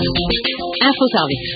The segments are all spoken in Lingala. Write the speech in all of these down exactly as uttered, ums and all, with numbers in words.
Info Service.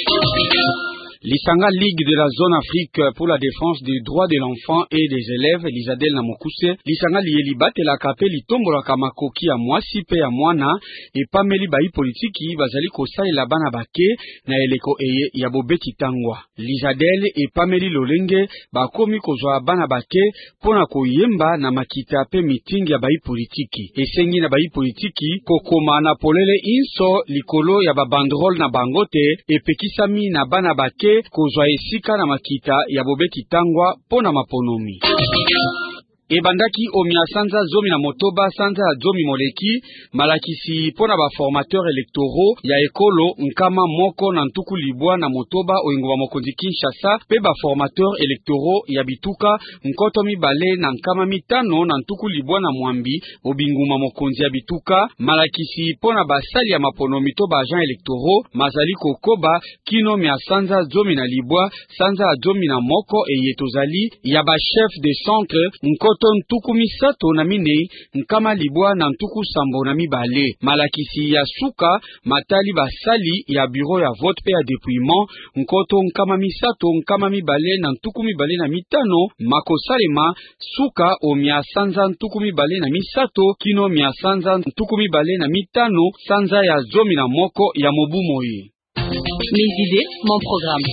L'Isanga Ligue de la Zone Afrique pour la défense des droits de l'enfant et des élèves, Lisadel Namokuse, l'Isanga Lielibat et la Kapé Litombola Kamakoki à Mwasi pe à Mwana, et Pameli Bayi Politiki, Bazali Kosa et Labana Bake, na Eleko Eye, Yabobeti Tangwa. Lisadel et Pameli Lolenge, Bakomi Kozwa Bana Bake, Pona Koyemba, na Makita pe meeting ya Bayi Politiki. Et Sengi na Bayi Politiki, Kokoma na Polele Inso, Likolo Yababandrol na Bangote, et Pekisami na Bana Bake, kozwa esika na makita ya bobeti tangwa pona maponomi. Ebandaki omia sanza zomi na motoba sanza zomi moleki malakisi pona ba formateurs électoraux ya ekolo nkama moko na ntuku libwa na motoba oingwa mokonzi Kinshasa pe ba formateurs électoraux ya bituka nkoto mibale na nkama mitano na ntuku libwa na mwambi obinguma mokonzi ya bituka malakisi pona basali ya maponomi to ba agents électoraux mazali kokoba kino mia sanza zomi na libwa sanza zomi na moko eyetozali ya ba chef de centre nkoto ntuku misato na minei nkama libwa na ntuku sambo na mibale malakisi ya suka matali basali ya bureau ya vote pe ya dépouillement nkoto nkama misato nkama mibale na ntuku mibale na mitano makosalema suka o mia sanza ntuku mibale na misato kino mia sanza ntuku mibale na mitano sanza ya zomi na moko ya mobumoyi. Mes idées, mon programme.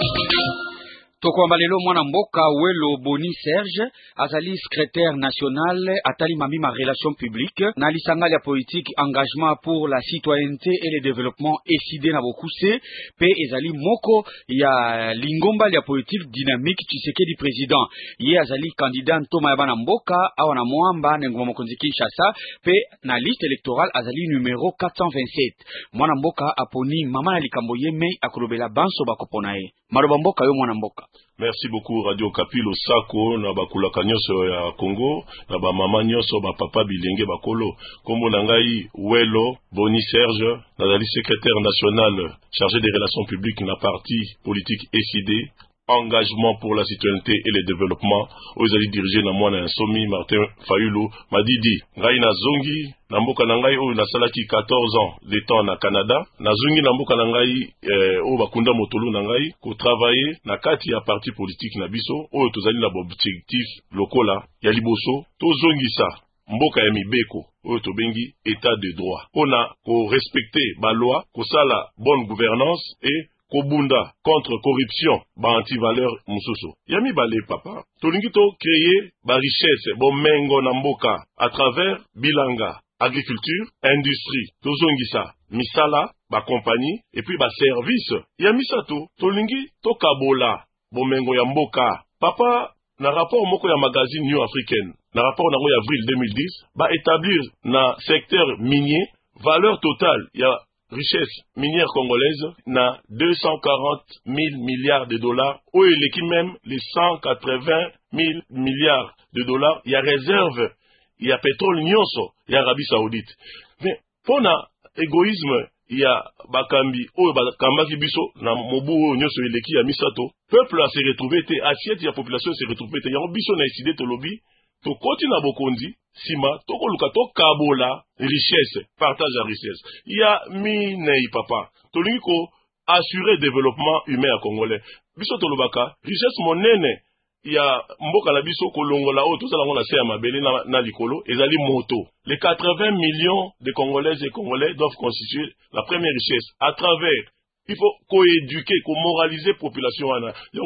Tokwamba lelo mwana mboka Welo Boni Serge azali secrétaire national atali mami ma relation publique na lisanga ya politique engagement pour la citoyenneté et le développement eside na bokuse pe ezali moko ya lingomba ya politique dynamique Tshisekedi président ye azali candidat ntoma ya bana mboka awa na mwamba na ngoma mokonzi Kinshasa pe na liste électorale azali numéro quatre cent vingt-sept mwana mboka aponi mama na likambo ye mei akolobela banso bakopona ye maloba mboka yo mwana mboka. Merci beaucoup Radio Kapilo Sako na bakulaka nyonso ya Congo na ba mama nyonso ba papa bilenge bakolo kombo na ngai Welo Boni Serge nazali secrétaire national chargé des relations publiques na parti politique S I D engagement pour la citoyenneté et le développement aux alliés dirigés na mwana ya Somi Martin Fayulu Madidi ngai na zongi na mboka na ngai oyo nasalaki quatorze ans de temps na Canada na zongi na mboka na ngai eh, oyo bakunda motolu na ngai ko travailler na kati ya parti politique na biso oyo tozali na objectif lokola ya liboso to zongisa mboka ya mibeko oyo tobengi état de droit ona ko respecter ba loi ko sala bonne gouvernance et kobunda contre corruption ba anti-valeur mususu. Yami bale papa, tolingi to créer ba richesse bo mengo na mboka à travers bilanga, agriculture, industrie, tozongisa, misala, ba compagnie et puis ba service. Yami sato, tolingi to kabola bo mengo ya mboka. Papa na rapport moko ya magazine New African, na rapport na ya avril deux mille dix, ba établir na secteur minier valeur totale ya richesse minière congolaise na deux cent quarante mille milliards de dollars ou l'équipe même les cent quatre-vingt mille milliards de dollars il y a réserve il y a pétrole nyonso il y a Arabie Saoudite mais pour na égoïsme il y a bakambi ou bakambaki biso na mobu nyonso eleki ya misato peuple a se retrouvé te assiette ya population se retrouvé te yango biso na décidé to lobby to koti na bokonzi sima toko luka to kabola richesse partage la richesse il y a minei papa to liko assurer développement humain à congolais biso to lobaka richesse monene il y a mboka la biso kolongola o to sala ngona se ya mabele na, na likolo ezali moto les quatre-vingts millions de congolaises et congolais doivent constituer la première richesse à travers il faut co-éduquer, co-moraliser la population. Il y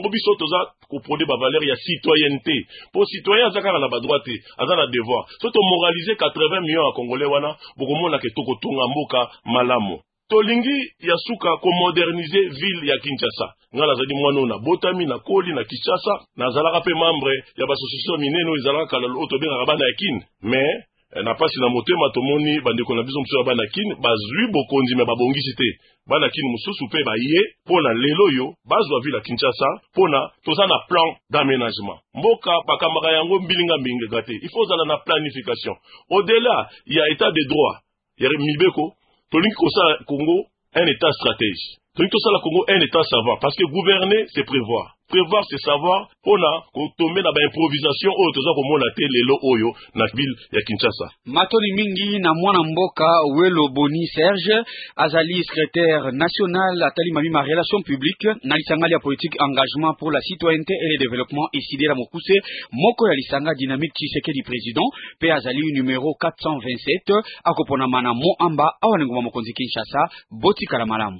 a produire la valeur, il y a citoyenneté. Pour citoyen, il y a la droite, il y a la devoir. Surtout moraliser quatre-vingts millions de Congolais, beaucoup de monde qui toko tonga mboka malamo. Tolingi ya suka ko moderniser ville ya Kinshasa. Ngala zadi mwana na botami na koli na Kinshasa, na zalaka pe membre ya ba association mineno izalaka kala otobenga rabana ya kin. Mais na pasi na motema tomoni bandeko na biso mso bana kin bazwi bokonzi me babongisi te. Bana kin mususu pe ba ye pona lelo yo bazwa ville ya Kinshasa pona toza na plan d'aménagement. Mboka bakamaka yango mbilinga mbinga gate. Il faut zala na planification. Au-delà, il y a état de droit. Il y a mibeko Tolingi Kosa Congo un état stratège. Tolingi Kosa Congo un état savant parce que gouverner c'est prévoir. prévoir ce savoir pona kotombe na ba improvisation oyo toza komona te lelo oyo na ville ya Kinshasa. Matoni mingi na mwana mboka Welo Boni Serge azali secrétaire national atali mami ma relation publique na lisanga ya politique engagement pour la citoyenneté et le développement ici la Mokuse moko ya lisanga dynamique Tshisekedi président pe azali numéro quatre cent vingt-sept akopona mana mo amba awanenguma mokonzi Kinshasa botika la malamu.